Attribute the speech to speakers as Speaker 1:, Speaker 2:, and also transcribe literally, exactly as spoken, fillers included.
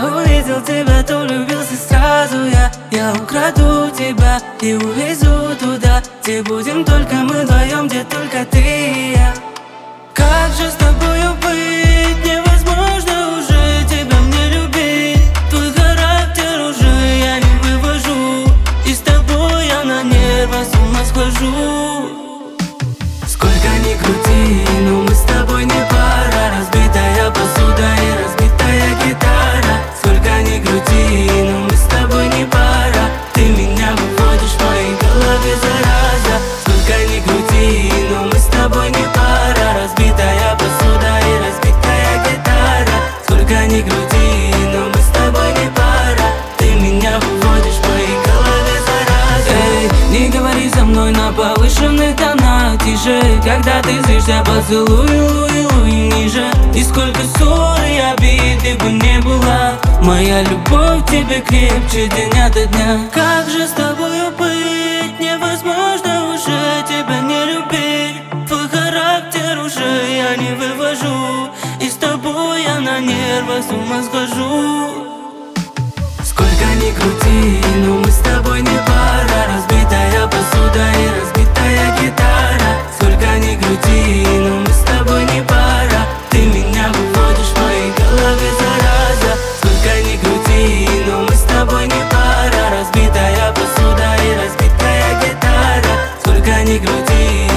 Speaker 1: увидел тебя, то влюбился сразу я. Я украду тебя и увезу туда, где будем только мы вдвоем, где только ты и я. Как же с тобою быть? Невозможно уже тебя мне любить. Твой характер уже я не вывожу, и с тобой я на нервах с ума схожу. Сколько ни крути, но мы с тобой не пара. Разбитая посуда и разбитая гитара. Сколько ни крути, но мы с тобой не пара. Ты меня выводишь в моей голове, зараза. Сколько ни крути, но мы с тобой не пара. Разбитая посуда и разбитая гитара. Сколько ни крути, но мы с тобой не пара. Ты меня выводишь в моей голове, зараза. Эй, не говори со мной на повышенных тонах, тише. Когда ты злишься, поцелуй, луи, луи ниже. И сколько ссор и обид ты бы не была, моя любовь к тебе крепче день ото дня. Как же с тобою быть? Невозможно уже тебя не любить. Твой характер уже я не вывожу, и с тобой я на нервах с ума схожу. Сколько ни крути, но мы с тобой не пара. Разбитая посуда и разбитая гитара. Сколько ни крути, но мы с тобой не пара. Ты меня выводишь в моей голове, зараза. Сколько ни крути, но мы с тобой не пара. Разбитая посуда и разбитая гитара. Сколько ни крути,